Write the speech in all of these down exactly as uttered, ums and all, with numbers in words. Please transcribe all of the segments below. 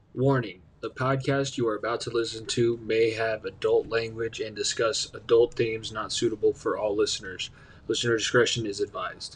Warning: the podcast you are about to listen to may have adult language and discuss adult themes not suitable for all listeners. Listener discretion is advised.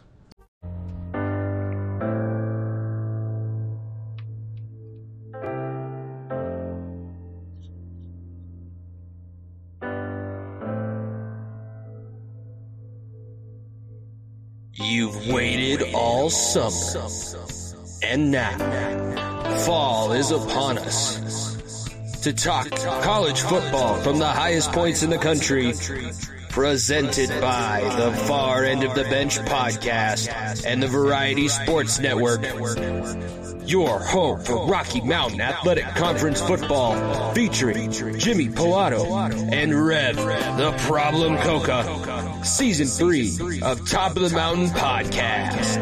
You've waited all summer, and now fall is upon us. To talk college football from the highest points in the country, presented by the Far End of the Bench podcast and the Variety Sports Network. Your home for Rocky Mountain Athletic Conference football, featuring Jimmy Pilato and Rev, the Problem Coca. Season three of Top of the Mountain Podcast.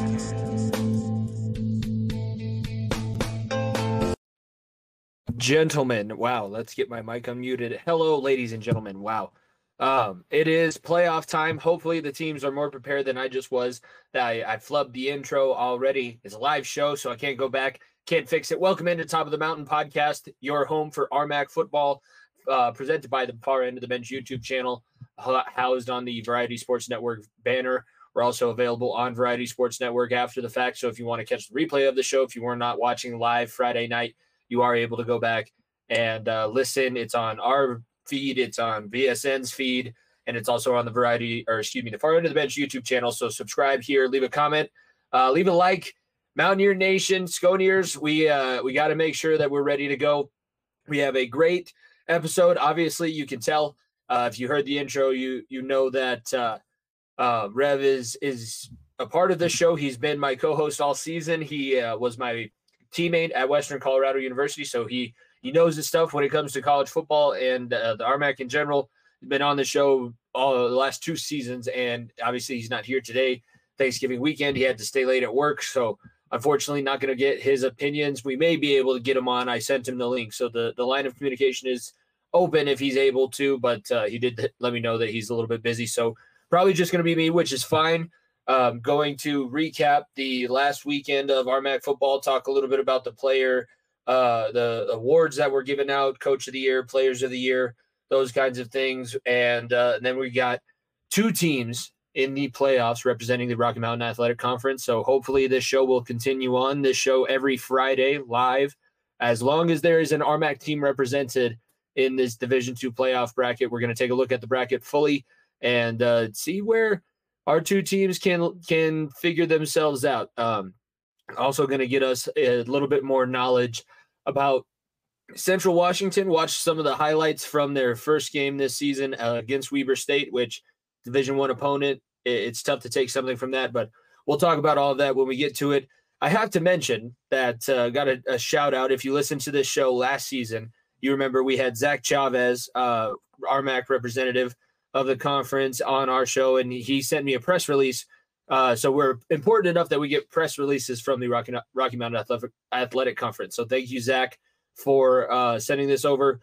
Gentlemen, wow, let's get my mic unmuted. Hello, ladies and gentlemen. Wow. Um, it is playoff time. Hopefully the teams are more prepared than I just was. I, I flubbed the intro already. It's a live show, so I can't go back. Can't fix it. Welcome into Top of the Mountain Podcast, your home for R M A C football, uh, presented by the Far End of the Bench YouTube channel, housed on the Variety Sports Network banner. We're also available on Variety Sports Network after the fact, so if you want to catch the replay of the show, if you were not watching live Friday night, you are able to go back and uh, listen. It's on our feed, it's on V S N's feed, and it's also on the Variety, or excuse me, the Far End of the Bench YouTube channel. So subscribe here, leave a comment, uh, leave a like. Mountaineer Nation, Sconiers, we uh, we got to make sure that we're ready to go. We have a great episode. Obviously, you can tell uh, if you heard the intro, you you know that uh, uh, Rev is is a part of this show. He's been my co-host all season. He uh, was my teammate at Western Colorado University, so he he knows his stuff when it comes to college football and uh, the R M A C in general. He's been on the show all the last two seasons, and obviously he's not here today. Thanksgiving weekend, he had to stay late at work, so unfortunately not going to get his opinions. We may be able to get him on. I sent him the link, so the, the line of communication is open if he's able to, but uh, he did let me know that he's a little bit busy, so probably just going to be me, which is fine. Um, going to recap the last weekend of R M A C football, talk a little bit about the player, uh, the awards that were given out, Coach of the Year, Players of the Year, those kinds of things. And, uh, and then we got two teams in the playoffs representing the Rocky Mountain Athletic Conference. So hopefully this show will continue on. This show every Friday live, as long as there is an R M A C team represented in this Division two playoff bracket. We're going to take a look at the bracket fully and uh, see where our two teams can can figure themselves out. Um, also going to get us a little bit more knowledge about Central Washington. Watch some of the highlights from their first game this season uh, against Weber State, which Division One opponent. It's tough to take something from that, but we'll talk about all of that when we get to it. I have to mention that uh, got a, a shout out. If you listened to this show last season, you remember we had Zach Chavez, uh, R M A C representative of the conference, on our show, and he sent me a press release. Uh, so we're important enough that we get press releases from the Rocky, Rocky Mountain Athletic, Athletic Conference. So thank you, Zach, for uh, sending this over.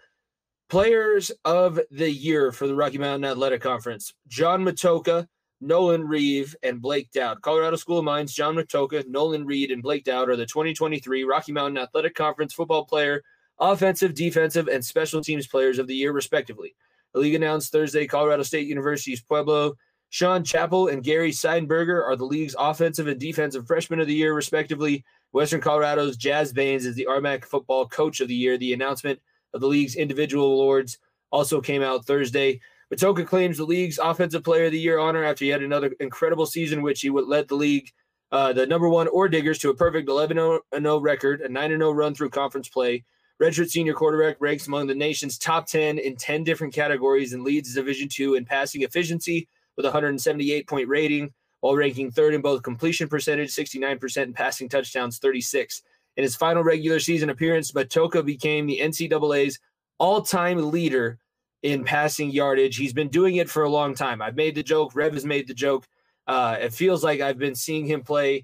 Players of the Year for the Rocky Mountain Athletic Conference: John Matoka, Nolan Reeve, and Blake Dowd. Colorado School of Mines, John Matoka, Nolan Reed, and Blake Dowd are the twenty twenty-three Rocky Mountain Athletic Conference Football Player, Offensive, Defensive, and Special Teams Players of the Year, respectively. The league announced Thursday Colorado State University's Pueblo Sean Chappell and Gary Seidenberger are the league's Offensive and Defensive Freshmen of the Year, respectively. Western Colorado's Jazz Baines is the R M A C Football Coach of the Year. The announcement of the league's individual awards also came out Thursday. Matoka claims the league's Offensive Player of the Year honor after he had another incredible season, which he would led the league, uh, the number one Ore Diggers, to a perfect eleven and oh record, a nine and oh run through conference play. Redshirt senior quarterback ranks among the nation's top ten in ten different categories and leads Division two in passing efficiency with a one hundred seventy-eight point rating, while ranking third in both completion percentage, sixty-nine percent, and passing touchdowns, thirty-six. In his final regular season appearance, Matoka became the N C double A's all-time leader in passing yardage. He's been doing it for a long time. I've made the joke. Rev has made the joke. Uh, it feels like I've been seeing him play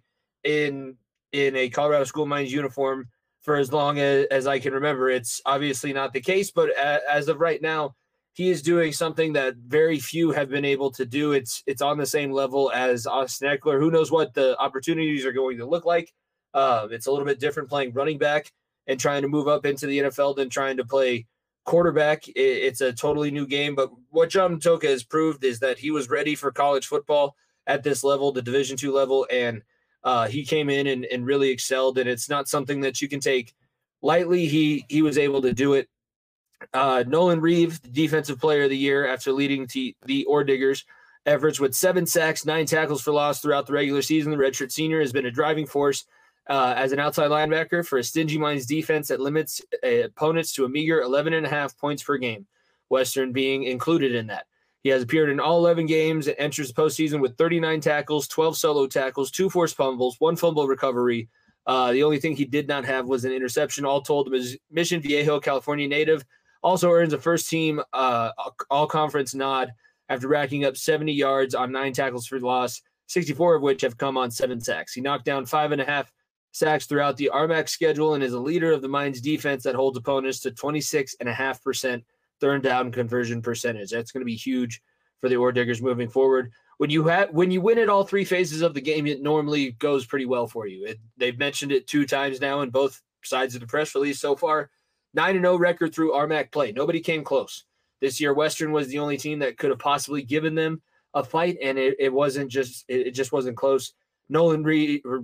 in in a Colorado School of Mines uniform for as long as, as I can remember. It's obviously not the case, but a, as of right now, he is doing something that very few have been able to do. It's it's on the same level as Austin Eckler. Who knows what the opportunities are going to look like? Uh, it's a little bit different playing running back and trying to move up into the N F L than trying to play quarterback. It's a totally new game. But what John Matocha has proved is that he was ready for college football at this level, the Division two level, and uh, he came in and, and really excelled. And it's not something that you can take lightly. He he was able to do it. Uh, Nolan Reeve, the Defensive Player of the Year, after leading t- the Ore Diggers efforts with seven sacks, nine tackles for loss throughout the regular season. The redshirt senior has been a driving force uh, as an outside linebacker for a Stingy Minds defense that limits uh, opponents to a meager eleven and a half points per game, Western being included in that. He has appeared in all eleven games and enters the postseason with thirty-nine tackles, twelve solo tackles, two forced fumbles, one fumble recovery. Uh, the only thing he did not have was an interception. All told, the Mission Viejo, California native also earns a first-team uh, all-conference nod after racking up seventy yards on nine tackles for loss, sixty-four of which have come on seven sacks. He knocked down five and a half sacks throughout the R M A C schedule and is a leader of the Mines defense that holds opponents to twenty-six point five percent third down conversion percentage. That's going to be huge for the Ore Diggers moving forward. When you have when you win at all three phases of the game, it normally goes pretty well for you. It, they've mentioned it two times now in both sides of the press release so far. nine and oh record through R M A C play. Nobody came close. This year, Western was the only team that could have possibly given them a fight, and it, it wasn't just it, it just wasn't close. Nolan Reed, or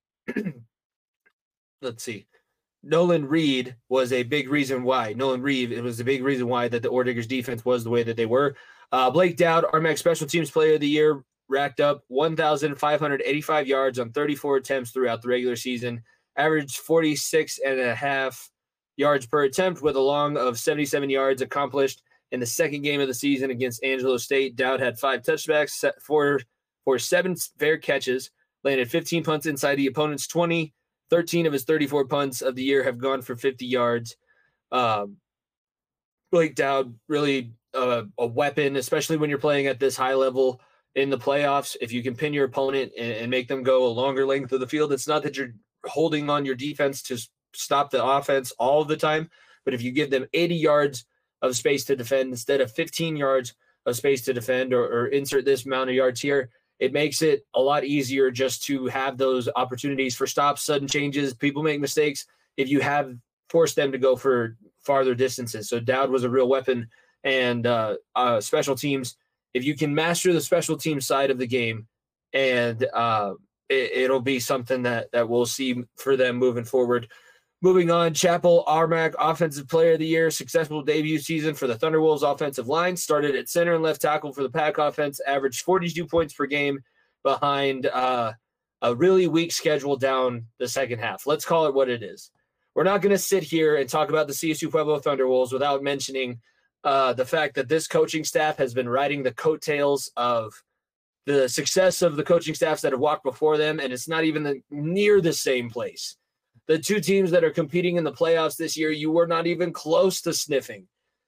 let's see, Nolan Reed was a big reason why. Nolan Reed, it was a big reason why that the Ore Diggers defense was the way that they were. Uh, Blake Dowd, R M A C Special Teams Player of the Year, racked up one thousand five hundred eighty-five yards on thirty-four attempts throughout the regular season, averaged forty-six and a half yards per attempt with a long of seventy-seven yards accomplished in the second game of the season against Angelo State. Dowd had five touchbacks for, for seven fair catches, landed fifteen punts inside the opponent's twenty. thirteen of his thirty-four punts of the year have gone for fifty yards. Um, Blake Dowd, really uh, a weapon, especially when you're playing at this high level in the playoffs. If you can pin your opponent and, and make them go a longer length of the field, it's not that you're holding on your defense to stop the offense all of the time, but if you give them eighty yards of space to defend instead of fifteen yards of space to defend, or, or insert this amount of yards here, it makes it a lot easier just to have those opportunities for stops, sudden changes. People make mistakes if you have forced them to go for farther distances. So Dowd was a real weapon. And uh, uh, special teams, if you can master the special team side of the game, and uh, it, it'll be something that, that we'll see for them moving forward. Moving on, Chapel, R M A C Offensive Player of the Year, successful debut season for the Thunderwolves offensive line, started at center and left tackle for the Pack offense, averaged forty-two points per game behind uh, a really weak schedule down the second half. Let's call it what it is. We're not going to sit here and talk about the C S U Pueblo Thunderwolves without mentioning uh, the fact that this coaching staff has been riding the coattails of the success of the coaching staffs that have walked before them, and it's not even the, near the same place. The two teams that are competing in the playoffs this year, you were not even close to sniffing.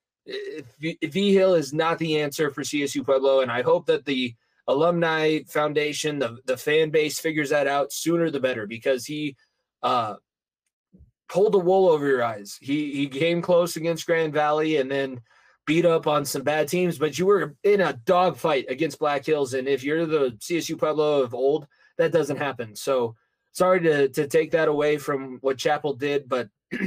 V-Hill is not the answer for C S U Pueblo, and I hope that the alumni foundation, the, the fan base figures that out sooner the better, because he uh, pulled the wool over your eyes. He, he came close against Grand Valley and then beat up on some bad teams, but you were in a dogfight against Black Hills, and if you're the C S U Pueblo of old, that doesn't happen. So sorry to, to take that away from what Chapel did, but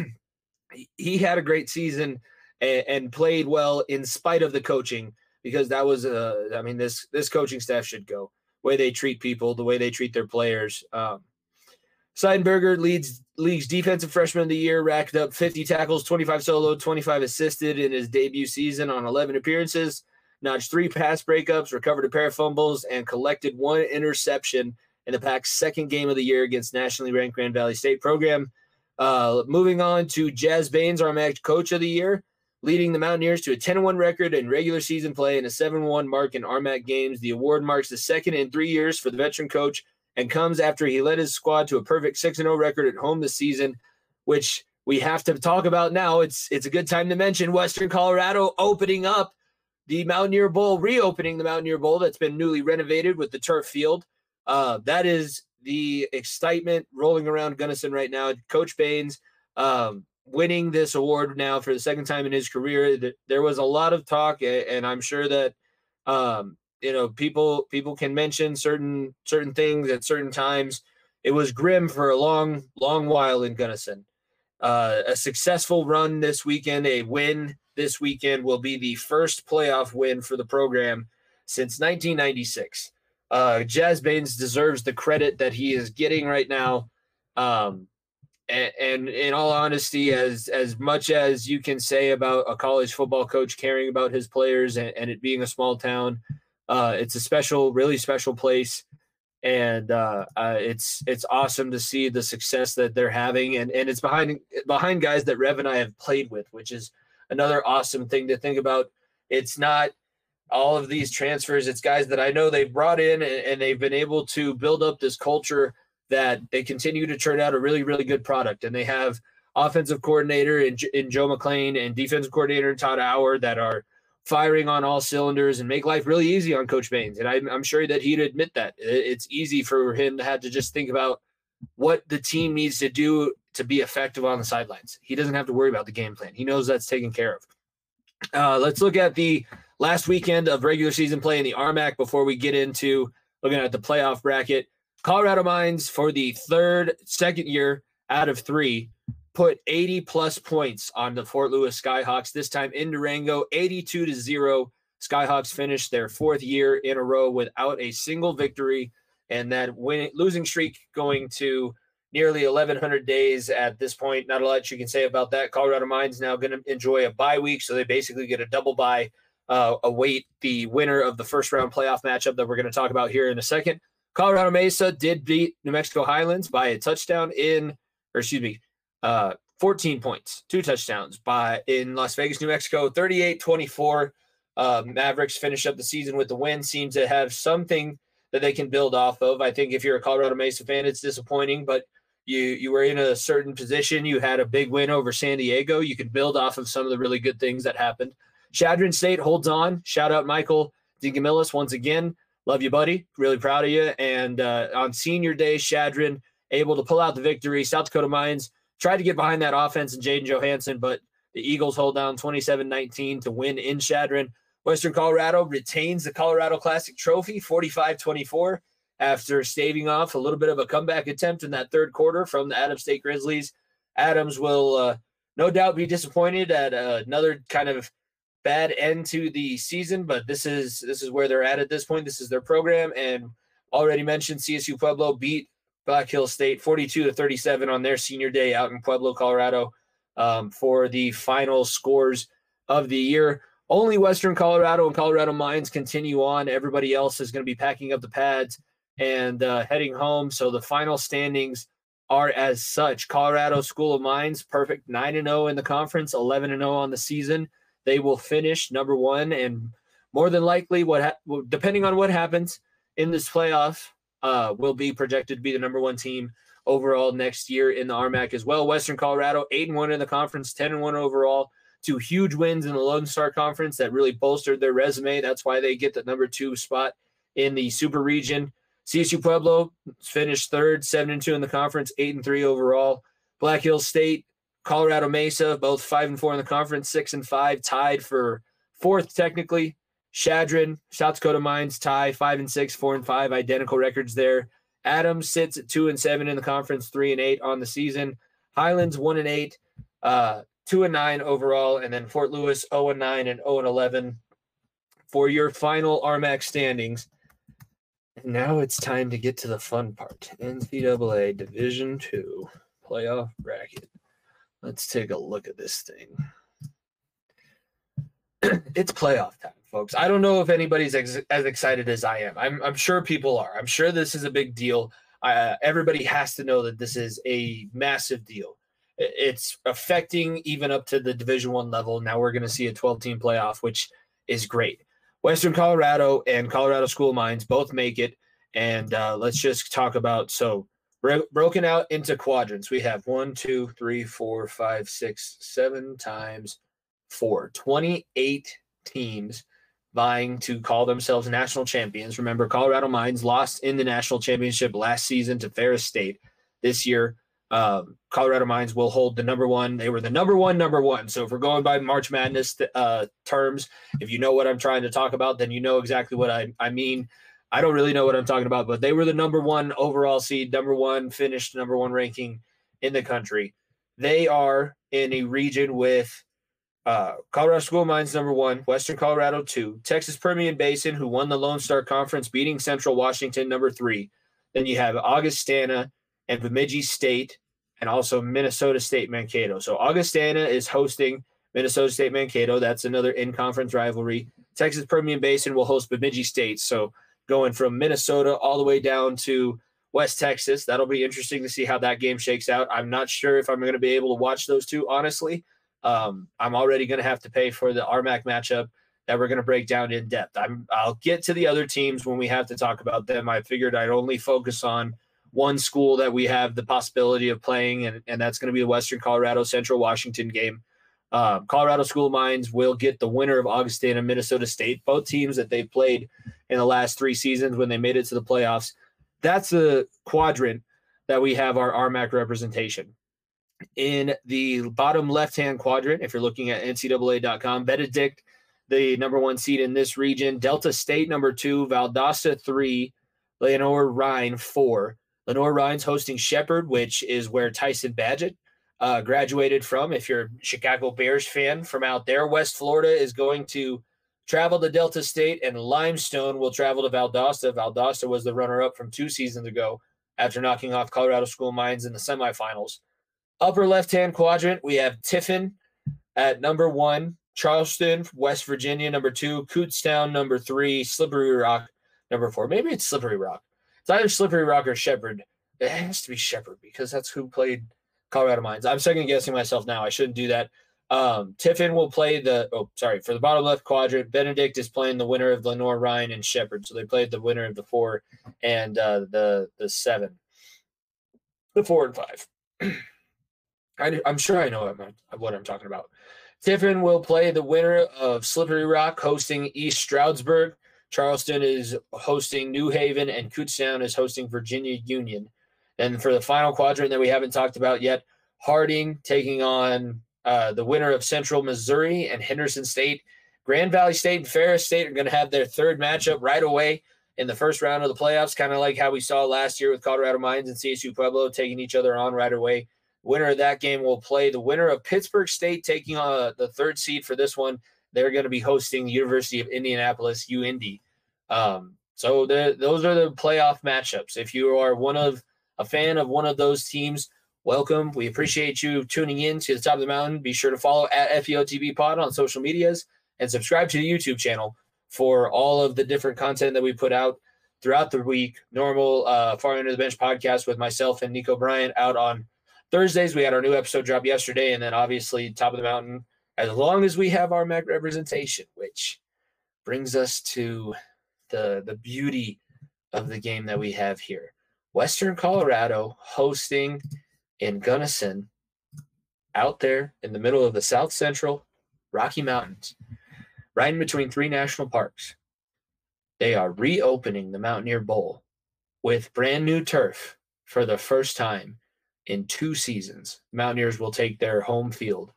he had a great season and, and played well in spite of the coaching, because that was, uh, I mean, this this coaching staff should go. The way they treat people, the way they treat their players. Um, Seidenberger leads league's defensive freshman of the year, racked up fifty tackles, twenty-five solo, twenty-five assisted in his debut season on eleven appearances, notched three pass breakups, recovered a pair of fumbles, and collected one interception in the Pack's second game of the year against nationally ranked Grand Valley State program. Uh, moving on to Jazz Baines, our M A C Coach of the Year, leading the Mountaineers to a ten and one record in regular season play and a seven and one mark in R M A C games. The award marks the second in three years for the veteran coach and comes after he led his squad to a perfect six and oh record at home this season, which we have to talk about now. It's, it's a good time to mention Western Colorado opening up the Mountaineer Bowl, reopening the Mountaineer Bowl that's been newly renovated with the turf field. Uh, that is the excitement rolling around Gunnison right now. Coach Baines um, winning this award now for the second time in his career. There was a lot of talk, and I'm sure that um, you know people people can mention certain certain things at certain times. It was grim for a long long while in Gunnison, Uh, a successful run this weekend, a win this weekend will be the first playoff win for the program since nineteen ninety-six. Uh, Jazz Baines deserves the credit that he is getting right now. Um, and, and in all honesty, as as much as you can say about a college football coach caring about his players and, and it being a small town, uh, it's a special, really special place. And uh, uh, it's it's awesome to see the success that they're having, and and it's behind behind guys that Rev and I have played with, which is another awesome thing to think about. It's not all of these transfers; it's guys that I know they've brought in, and, and they've been able to build up this culture that they continue to turn out a really really good product. And they have offensive coordinator in, in Joe McClain and defensive coordinator in Todd Howard that are firing on all cylinders and make life really easy on Coach Baines. And I'm, I'm sure that he'd admit that. It's easy for him to have to just think about what the team needs to do to be effective on the sidelines. He doesn't have to worry about the game plan. He knows that's taken care of. Uh, let's look at the last weekend of regular season play in the R M A C before we get into looking at the playoff bracket. Colorado Mines, for the third, second year out of three, put eighty plus points on the Fort Lewis Skyhawks, this time in Durango, eighty-two to zero. Skyhawks finished their fourth year in a row without a single victory, and that win, losing streak going to nearly eleven hundred days at this point. Not a lot you can say about that. Colorado Mines now going to enjoy a bye week, so they basically get a double bye, uh, await the winner of the first round playoff matchup that we're going to talk about here in a second. Colorado Mesa did beat New Mexico Highlands by a touchdown in, or excuse me, Uh, fourteen points, two touchdowns by in Las Vegas, New Mexico, thirty-eight twenty-four. Uh, Mavericks finish up the season with the win, seem to have something that they can build off of. I think if you're a Colorado Mesa fan, it's disappointing, but you you were in a certain position. You had a big win over San Diego. You could build off of some of the really good things that happened. Chadron State holds on. Shout out Michael DeGamilis once again. Love you, buddy. Really proud of you. And uh, on senior day, Chadron able to pull out the victory. South Dakota Mines tried to get behind that offense and Jaden Johansson, but the Eagles hold down twenty-seven nineteen to win in Chadron. Western Colorado retains the Colorado Classic Trophy, forty-five twenty-four, after staving off a little bit of a comeback attempt in that third quarter from the Adams State Grizzlies. Adams will uh, no doubt be disappointed at uh, another kind of bad end to the season, but this is this is where they're at at this point. This is their program, and already mentioned C S U Pueblo beat Black Hills State forty-two to thirty-seven on their senior day out in Pueblo, Colorado, um, for the final scores of the year. Only Western Colorado and Colorado Mines continue on. Everybody else is going to be packing up the pads and uh, heading home. So the final standings are as such. Colorado School of Mines, perfect, nine and oh in the conference, eleven and oh on the season. They will finish number one, and more than likely, what ha- depending on what happens in this playoff, Uh, will be projected to be the number one team overall next year in the R M A C as well. Western Colorado, eight and one in the conference, ten and one overall, two huge wins in the Lone Star Conference that really bolstered their resume. That's why they get the number two spot in the Super Region. C S U Pueblo finished third, seven and two in the conference, eight and three overall. Black Hills State, Colorado Mesa, both five and four in the conference, six and five, tied for fourth technically. Chadron, South Dakota Mines tie five and six, four and five, identical records there. Adams sits at two and seven in the conference, three and eight on the season. Highlands one and eight, uh, two and nine overall, and then Fort Lewis zero and nine and zero and eleven for your final R M A C standings. And now it's time to get to the fun part. N C double A Division Two playoff bracket. Let's take a look at this thing. It's playoff time, folks. I don't know if anybody's ex- as excited as I am. I'm, I'm sure people are. I'm sure this is a big deal. Uh, everybody has to know that this is a massive deal. It's affecting even up to the Division One level. Now we're going to see a twelve-team playoff, which is great. Western Colorado and Colorado School of Mines both make it, and uh, let's just talk about so bro- broken out into quadrants. We have one, two, three, four, five, six, seven times four, twenty-eight teams vying to call themselves national champions. Remember, Colorado Mines lost in the national championship last season to Ferris State. This year, um, Colorado Mines will hold the number one. They were the number one, number one. So if we're going by March Madness uh, terms, if you know what I'm trying to talk about, then you know exactly what I, I mean. I don't really know what I'm talking about, but they were the number one overall seed, number one, finished number one ranking in the country. They are in a region with uh, Colorado School of Mines, number one, Western Colorado, two, Texas Permian Basin, who won the Lone Star Conference, beating Central Washington, number three. Then you have Augustana and Bemidji State, and also Minnesota State Mankato. So Augustana is hosting Minnesota State Mankato. That's another in-conference rivalry. Texas Permian Basin will host Bemidji State. So going from Minnesota all the way down to West Texas, that'll be interesting to see how that game shakes out. I'm not sure if I'm going to be able to watch those two, honestly. Um, I'm already going to have to pay for the R M A C matchup that we're going to break down in depth. I'm, I'll get to the other teams when we have to talk about them. I figured I'd only focus on one school that we have the possibility of playing, and, and that's going to be the Western Colorado Central Washington game. Uh, Colorado School of Mines will get the winner of Augustana and Minnesota State, both teams that they've played in the last three seasons when they made it to the playoffs. That's a quadrant that we have our R M A C representation. In the bottom left-hand quadrant, if you're looking at N C double A dot com, Benedict, the number one seed in this region, Delta State, number two, Valdosta, three, Lenoir-Rhyne, four. Lenoir-Rhyne's hosting Shepherd, which is where Tyson Badgett uh, graduated from. If you're a Chicago Bears fan from out there, West Florida is going to travel to Delta State, and Limestone will travel to Valdosta. Valdosta was the runner-up from two seasons ago after knocking off Colorado School of Mines in the semifinals. Upper left-hand quadrant, we have Tiffin at number one, Charleston, West Virginia, number two, Kutztown, number three, Slippery Rock, number four. Maybe it's Slippery Rock. It's either Slippery Rock or Shepherd. It has to be Shepherd because that's who played Colorado Mines. I'm second-guessing myself now. I shouldn't do that. Um, Tiffin will play the – oh, sorry. For the bottom left quadrant, Benedict is playing the winner of Lenoir-Rhyne and Shepherd. So they played the winner of the four and uh, the the seven. The four and five. I, I'm sure I know what I'm, what I'm talking about. Tiffin will play the winner of Slippery Rock hosting East Stroudsburg. Charleston is hosting New Haven, and Kutztown is hosting Virginia Union. And for the final quadrant that we haven't talked about yet, Harding taking on uh, the winner of Central Missouri and Henderson State. Grand Valley State and Ferris State are going to have their third matchup right away in the first round of the playoffs, kind of like how we saw last year with Colorado Mines and C S U Pueblo taking each other on right away. Winner of that game will play the winner of Pittsburgh State taking on uh, the third seed for this one. They're going to be hosting the University of Indianapolis, U Indy. Um, so the, those are the playoff matchups. If you are one of a fan of one of those teams, welcome. We appreciate you tuning in to the Top of the Mountain. Be sure to follow at F E O T B Pod on social medias and subscribe to the YouTube channel for all of the different content that we put out throughout the week. Normal uh, Far Under the Bench podcast with myself and Nico Bryant out on Thursdays. We had our new episode drop yesterday, and then obviously Top of the Mountain, as long as we have our M A C representation, which brings us to the the beauty of the game that we have here. Western Colorado hosting in Gunnison out there in the middle of the South Central Rocky Mountains, right in between three national parks. They are reopening the Mountaineer Bowl with brand new turf for the first time in two seasons. Mountaineers will take their home field.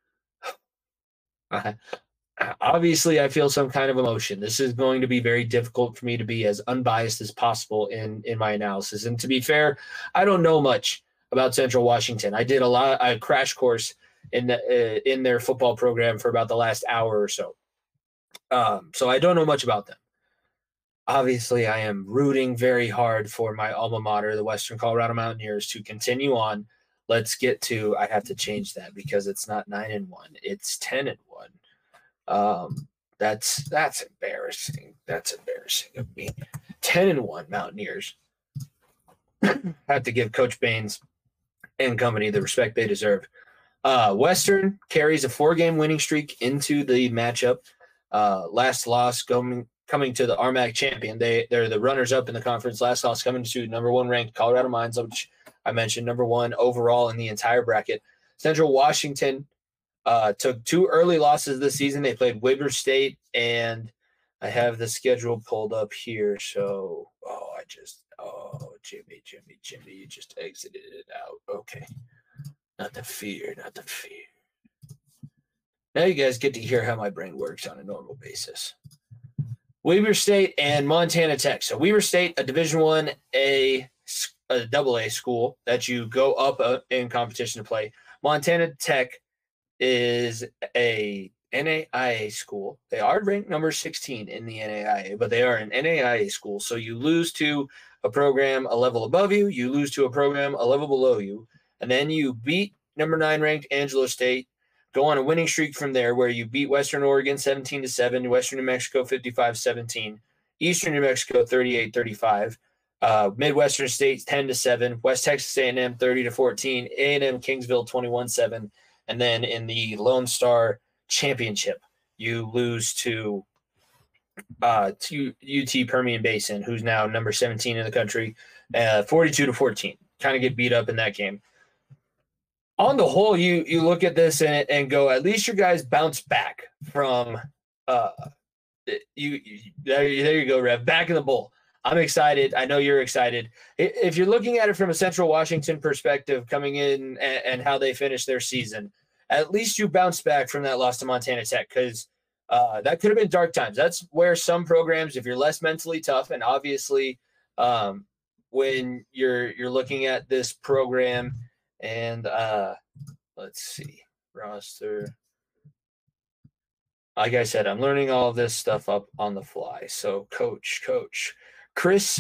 Uh, obviously, I feel some kind of emotion. This is going to be very difficult for me to be as unbiased as possible in, in my analysis. And to be fair, I don't know much about Central Washington. I did a lot, a crash course in the, uh, in their football program for about the last hour or so. Um, so I don't know much about them. Obviously, I am rooting very hard for my alma mater, the Western Colorado Mountaineers, to continue on. Let's get to, I have to change that because it's not nine and one. It's ten and one. Um, that's, that's embarrassing. That's embarrassing of me. ten and one Mountaineers. Have to give Coach Baines and company the respect they deserve. Uh, Western carries a four-game winning streak into the matchup. Uh, last loss going coming to the R M A C champion. They, they're the runners-up in the conference. Last loss coming to number one ranked Colorado Mines, which I mentioned, number one overall in the entire bracket. Central Washington uh, took two early losses this season. They played Weber State, and I have the schedule pulled up here. So, oh, I just, oh, Jimmy, Jimmy, Jimmy, you just exited it out. Okay. Not the fear, not the fear. Now you guys get to hear how my brain works on a normal basis. Weber State and Montana Tech. So Weber State, a Division I A, a double A school that you go up in competition to play. Montana Tech is a N A I A school. They are ranked number sixteen in the N A I A, but they are an N A I A school. So you lose to a program a level above you, you lose to a program a level below you, and then you beat number nine ranked Angelo State, go on a winning streak from there where you beat Western Oregon seventeen to seven, Western New Mexico fifty-five seventeen, Eastern New Mexico thirty-eight thirty-five, uh, Midwestern State ten to seven, West Texas A and M thirty to fourteen, A and M Kingsville twenty-one seven, and then in the Lone Star Championship, you lose to uh, to U T Permian Basin, who's now number seventeen in the country, uh, forty-two to fourteen. Kind of get beat up in that game. On the whole, you you look at this and, and go, at least your guys bounce back from uh, you, you there, there you go, Rev, back in the bowl. I'm excited. I know you're excited. If you're looking at it from a Central Washington perspective, coming in and, and how they finished their season, at least you bounced back from that loss to Montana Tech, because uh, that could have been dark times. That's where some programs, if you're less mentally tough, and obviously um, when you're you're looking at this program and uh, let's see, roster. Like I said, I'm learning all of this stuff up on the fly. So coach, coach. Chris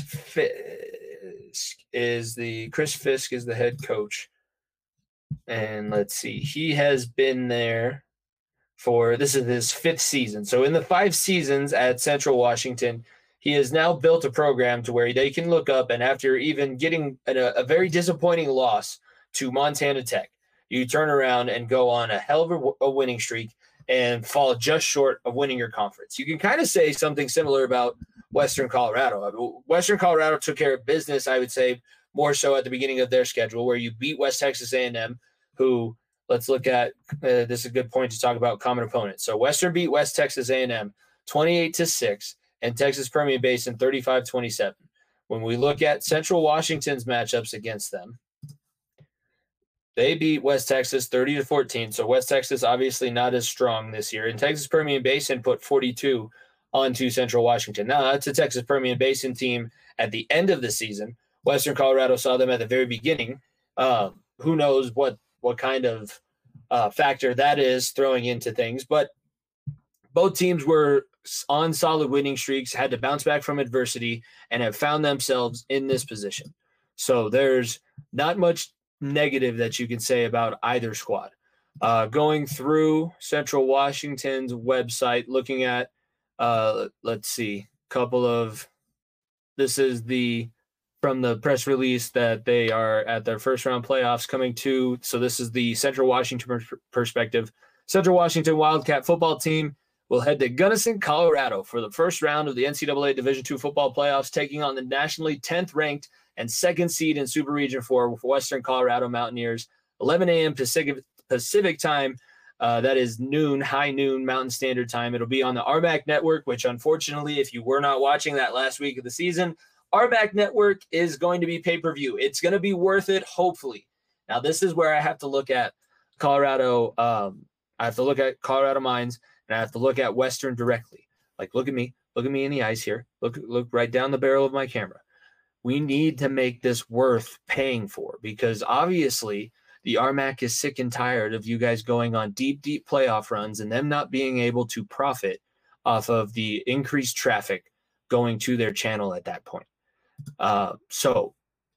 Fisk is the Chris Fisk is the head coach. And let's see, he has been there for, this is his fifth season. So in the five seasons at Central Washington, he has now built a program to where they can look up, and after even getting a, a very disappointing loss to Montana Tech, you turn around and go on a hell of a, a winning streak and fall just short of winning your conference. You can kind of say something similar about Western Colorado. I mean, Western Colorado took care of business, I would say, more so at the beginning of their schedule, where you beat West Texas A and M, who, let's look at, uh, this is a good point to talk about common opponents. So Western beat West Texas A and M twenty-eight to six, and Texas Permian Basin thirty-five twenty-seven. When we look at Central Washington's matchups against them, they beat West Texas thirty to fourteen. So West Texas obviously not as strong this year, and Texas Permian Basin put forty-two onto Central Washington. Now that's a Texas Permian Basin team at the end of the season. Western Colorado saw them at the very beginning. Um, who knows what what kind of uh, factor that is throwing into things. But both teams were on solid winning streaks, had to bounce back from adversity, and have found themselves in this position. So there's not much negative that you can say about either squad. Uh, going through Central Washington's website, looking at, uh, let's see, a couple of – this is the – from the press release that they are at their first round playoffs coming to. So this is the Central Washington per- perspective. Central Washington Wildcat football team will head to Gunnison, Colorado for the first round of the N C double A Division two football playoffs, taking on the nationally tenth ranked and second seed in Super Region four with Western Colorado Mountaineers, eleven a.m. Pacific, Pacific time. Uh, that is noon, high noon Mountain Standard Time. It'll be on the R M A C network, which unfortunately, if you were not watching that last week of the season, R M A C Network is going to be pay-per-view. It's going to be worth it, hopefully. Now, this is where I have to look at Colorado. Um, I have to look at Colorado Mines, and I have to look at Western directly. Like, look at me. Look at me in the eyes here. Look, look right down the barrel of my camera. We need to make this worth paying for, because obviously the R M A C is sick and tired of you guys going on deep, deep playoff runs and them not being able to profit off of the increased traffic going to their channel at that point. Uh, so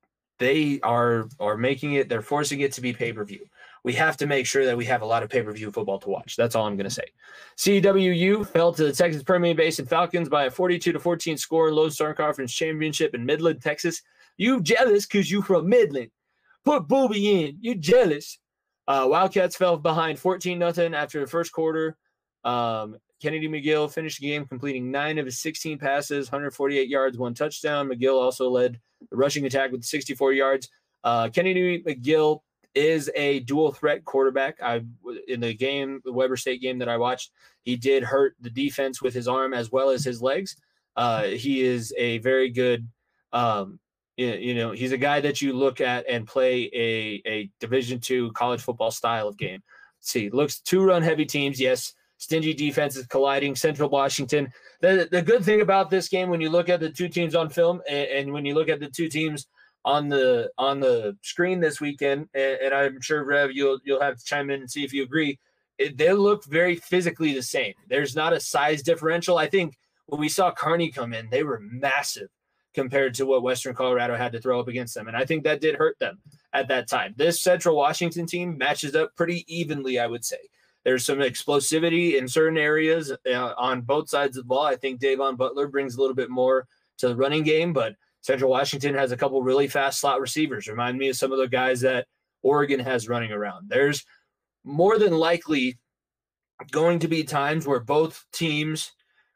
they are are making it, they're forcing it to be pay-per-view. We have to make sure that we have a lot of pay-per-view football to watch. That's all I'm going to say. C W U fell to the Texas Permian Basin Falcons by a forty-two to fourteen score in Lone Star Conference Championship in Midland, Texas. You jealous because you from Midland. Put Booby in. You jealous. Uh, Wildcats fell behind fourteen nothing after the first quarter. Um, Kennedy McGill finished the game completing nine of his sixteen passes, one hundred forty-eight yards, one touchdown. McGill also led the rushing attack with sixty-four yards. Uh, Kennedy McGill is a dual threat quarterback. I in the game, the Weber State game that I watched, he did hurt the defense with his arm as well as his legs. Uh, he is a very good, um, you, you know, he's a guy that you look at and play a a Division two college football style of game. Let's see, looks two run heavy teams, yes. Stingy defenses colliding. Central Washington. The, the good thing about this game, when you look at the two teams on film and, and when you look at the two teams on the on the screen this weekend, and, and I'm sure Rev, you'll you'll have to chime in and see if you agree. It, they look very physically the same. There's not a size differential. I think when we saw Kearney come in, they were massive compared to what Western Colorado had to throw up against them, and I think that did hurt them at that time. This Central Washington team matches up pretty evenly, I would say. There's some explosivity in certain areas uh, on both sides of the ball. I think Davon Butler brings a little bit more to the running game, but Central Washington has a couple really fast slot receivers. Remind me of some of the guys that Oregon has running around. There's more than likely going to be times where both teams'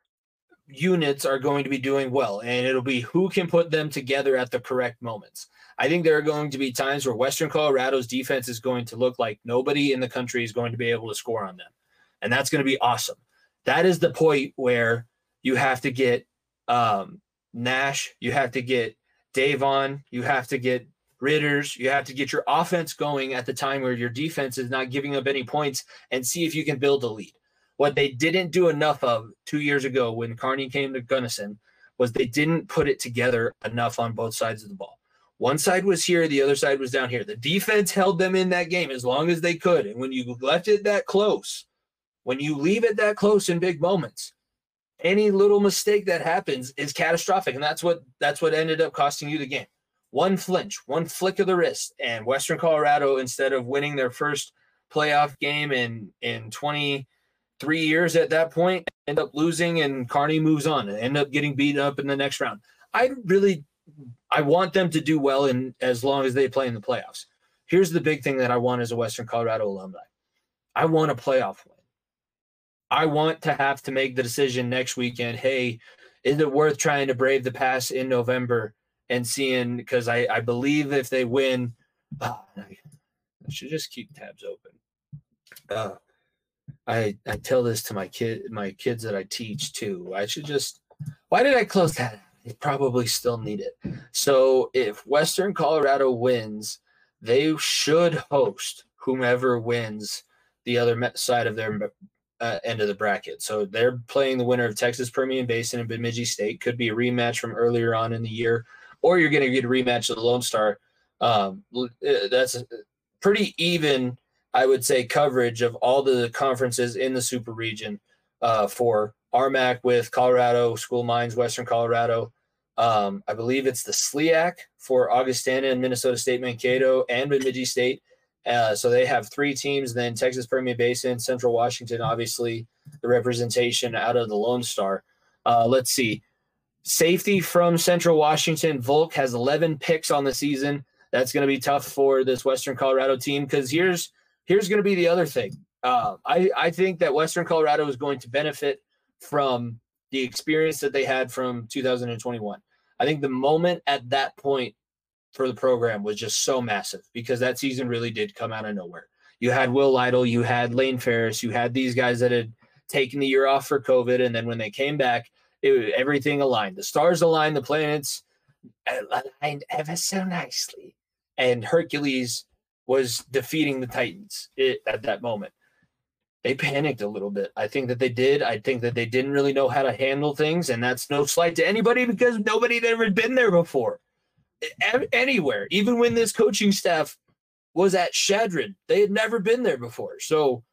units are going to be doing well, and it'll be who can put them together at the correct moments. I think there are going to be times where Western Colorado's defense is going to look like nobody in the country is going to be able to score on them, and that's going to be awesome. That is the point where you have to get um, Nash, you have to get Davon, you have to get Ritters, you have to get your offense going at the time where your defense is not giving up any points, and see if you can build a lead. What they didn't do enough of two years ago when Kearney came to Gunnison was they didn't put it together enough on both sides of the ball. One side was here, the other side was down here. The defense held them in that game as long as they could, and when you left it that close, when you leave it that close in big moments, any little mistake that happens is catastrophic, and that's what that's what ended up costing you the game. One flinch, one flick of the wrist, and Western Colorado, instead of winning their first playoff game in, in twenty-three years at that point, end up losing, and Kearney moves on and end up getting beaten up in the next round. I really I want them to do well in as long as they play in the playoffs. Here's the big thing that I want as a Western Colorado alumni. I want a playoff win. I want to have to make the decision next weekend, hey, is it worth trying to brave the pass in November and seeing, because I, I believe if they win, uh, I should just keep tabs open. Uh, I I tell this to my kid, my kids that I teach too. I should just, why did I close that? They probably still need it. So if Western Colorado wins, they should host whomever wins the other side of their uh, end of the bracket. So they're playing the winner of Texas Permian Basin and Bemidji State. Could be a rematch from earlier on in the year, or you're going to get a rematch of the Lone Star. Um, that's pretty even, I would say, coverage of all the conferences in the super region uh, for R M A C with Colorado, School Mines, Western Colorado. Um, I believe it's the S L I A C for Augustana and Minnesota State Mankato and Bemidji State. Uh, so they have three teams, then Texas Permian Basin, Central Washington, obviously the representation out of the Lone Star. Uh, let's see. Safety from Central Washington, Volk has eleven picks on the season. That's going to be tough for this Western Colorado team, because here's here's going to be the other thing. Uh, I, I think that Western Colorado is going to benefit from the experience that they had from two thousand twenty-one. I think the moment at that point for the program was just so massive, because that season really did come out of nowhere. You had Will Lytle, you had Lane Ferris, you had these guys that had taken the year off for COVID, and then when they came back, it, everything aligned. The stars aligned, the planets aligned ever so nicely, and Hercules was defeating the Titans it, at that moment. They panicked a little bit. I think that they did. I think that they didn't really know how to handle things, and that's no slight to anybody, because nobody had ever been there before. Anywhere, even when this coaching staff was at Shadron, they had never been there before. So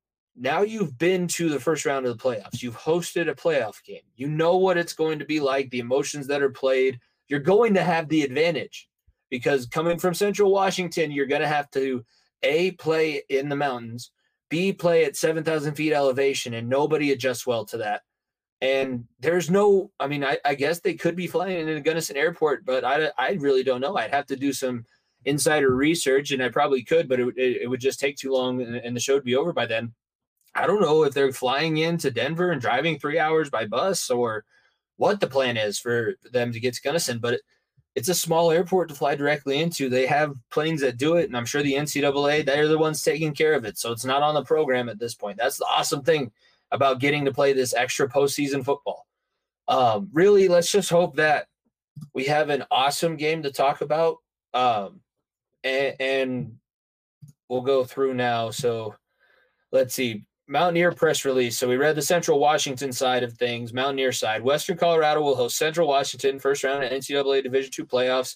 now you've been to the first round of the playoffs. You've hosted a playoff game. You know what it's going to be like, the emotions that are played. You're going to have the advantage, because coming from Central Washington, you're going to have to, A, play in the mountains, B, play at seven thousand feet elevation, and nobody adjusts well to that. And there's no, I mean, I, I guess they could be flying in Gunnison Airport, but I, I really don't know. I'd have to do some insider research, and I probably could, but it, it, it would just take too long, and, and the show would be over by then. I don't know if they're flying into Denver and driving three hours by bus, or what the plan is for them to get to Gunnison, but it, it's a small airport to fly directly into. They have planes that do it, and I'm sure the N C double A, they're the ones taking care of it, so it's not on the program at this point. That's the awesome thing about getting to play this extra postseason football. Um, really, let's just hope that we have an awesome game to talk about, um, and, and we'll go through now. So let's see. Mountaineer press release. So we read the Central Washington side of things, Mountaineer side. Western Colorado will host Central Washington first round of N C double A Division two playoffs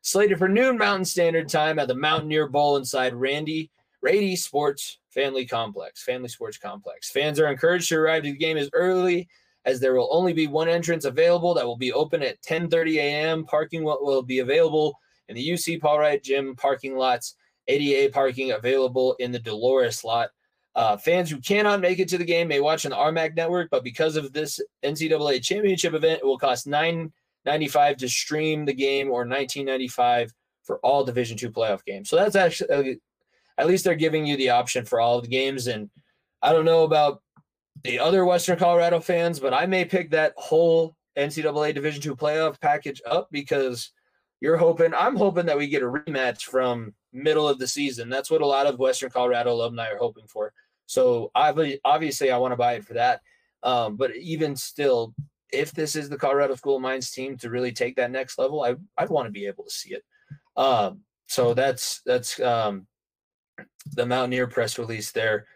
slated for noon Mountain Standard Time at the Mountaineer Bowl inside Randy Rady Sports Family Complex, Family Sports Complex. Fans are encouraged to arrive to the game as early as there will only be one entrance available that will be open at ten thirty a.m. Parking will be available in the U C Paul Wright Gym parking lots. A D A parking available in the Dolores lot. Uh, fans who cannot make it to the game may watch on the R M A C network, but because of this N C double A championship event, it will cost nine dollars and ninety-five cents to stream the game or nineteen ninety-five for all Division two playoff games. So that's actually, uh, at least they're giving you the option for all of the games. And I don't know about the other Western Colorado fans, but I may pick that whole N C double A Division two playoff package up because you're hoping, I'm hoping that we get a rematch from middle of the season. That's what a lot of Western Colorado alumni are hoping for. So obviously I want to buy it for that. Um, but even still, if this is the Colorado School of Mines team to really take that next level, I, I'd want to be able to see it. Um, so that's, that's um, the Mountaineer press release there.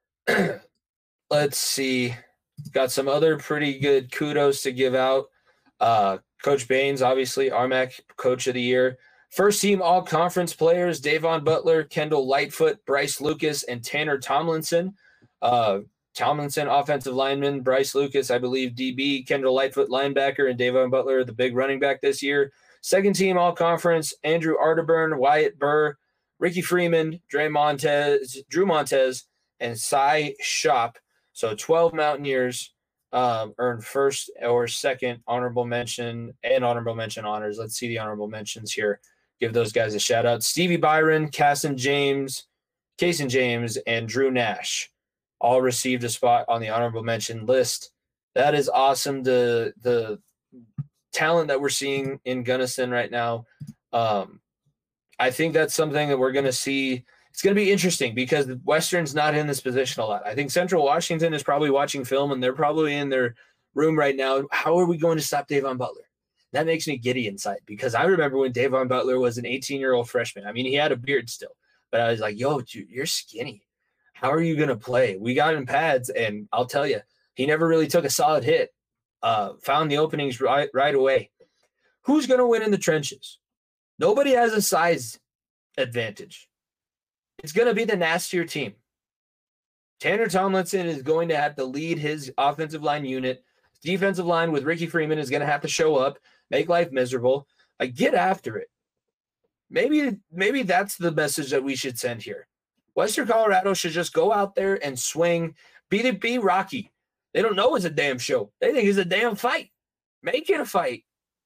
Let's see. Got some other pretty good kudos to give out. Uh, Coach Baines, obviously, R M A C Coach of the Year. First team all-conference players, Davon Butler, Kendall Lightfoot, Bryce Lucas, and Tanner Tomlinson. Uh, Tomlinson, offensive lineman, Bryce Lucas, I believe, D B, Kendall Lightfoot, linebacker, and Davon Butler, the big running back this year. Second team all-conference, Andrew Arterburn, Wyatt Burr, Ricky Freeman, Dre Montez, Drew Montez, and Cy Shop. So twelve Mountaineers um, earned first or second honorable mention and honorable mention honors. Let's see the honorable mentions here. Give those guys a shout out. Stevie Byron, Casson James, Cason James, and Drew Nash all received a spot on the honorable mention list. That is awesome. The the talent that we're seeing in Gunnison right now. Um, I think that's something that we're going to see. It's going to be interesting because the Western's not in this position a lot. I think Central Washington is probably watching film and they're probably in their room right now. How are we going to stop Davon Butler? That makes me giddy inside because I remember when Davon Butler was an eighteen-year-old freshman. I mean, he had a beard still, but I was like, yo, dude, you're skinny. How are you going to play? We got him pads, and I'll tell you, he never really took a solid hit. Uh, found the openings right, right away. Who's going to win in the trenches? Nobody has a size advantage. It's going to be the nastier team. Tanner Tomlinson is going to have to lead his offensive line unit. Defensive line with Ricky Freeman is going to have to show up, make life miserable. Like, get after it. Maybe, maybe that's the message that we should send here. Western Colorado should just go out there and swing. Be the be Rocky. They don't know it's a damn show. They think it's a damn fight. Make it a fight.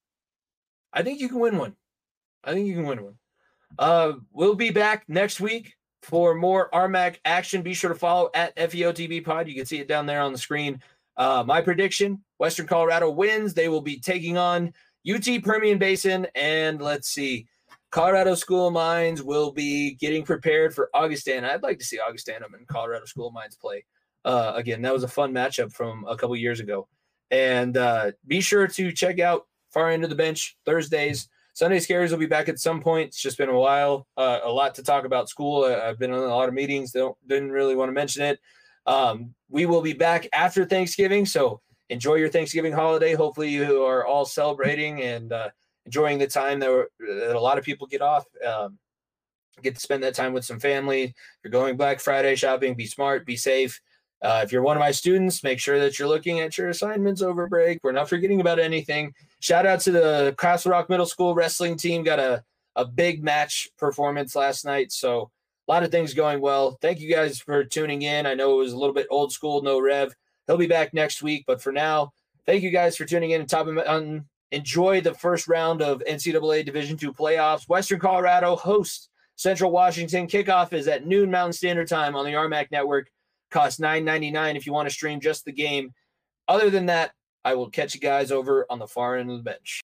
I think you can win one. I think you can win one. Uh, we'll be back next week for more R M A C action. Be sure to follow at F E O T B Pod. You can see it down there on the screen. Uh, my prediction, Western Colorado wins. They will be taking on U T Permian Basin. And let's see, Colorado School of Mines will be getting prepared for Augustana. I'd like to see Augustana and Colorado School of Mines play. Uh, again, that was a fun matchup from a couple years ago. And uh, be sure to check out Far End of the Bench Thursdays. Sunday Scaries will be back at some point. It's just been a while. Uh, a lot to talk about school. I've been in a lot of meetings. Don't didn't really want to mention it. Um, we will be back after Thanksgiving, so enjoy your Thanksgiving holiday. Hopefully you are all celebrating and uh, enjoying the time that, that a lot of people get off. Um, get to spend that time with some family. If you're going Black Friday shopping, be smart, be safe. Uh, if you're one of my students, make sure that you're looking at your assignments over break. We're not forgetting about anything. Shout out to the Castle Rock Middle School wrestling team. Got a, a big match performance last night. So a lot of things going well. Thank you guys for tuning in. I know it was a little bit old school, no Rev. He'll be back next week. But for now, thank you guys for tuning in and Top of Mountain. Enjoy the first round of N C double A Division two playoffs. Western Colorado hosts Central Washington. Kickoff is at noon Mountain Standard Time on the R M A C network. Costs nine ninety-nine if you want to stream just the game. Other than that, I will catch you guys over on the far end of the bench.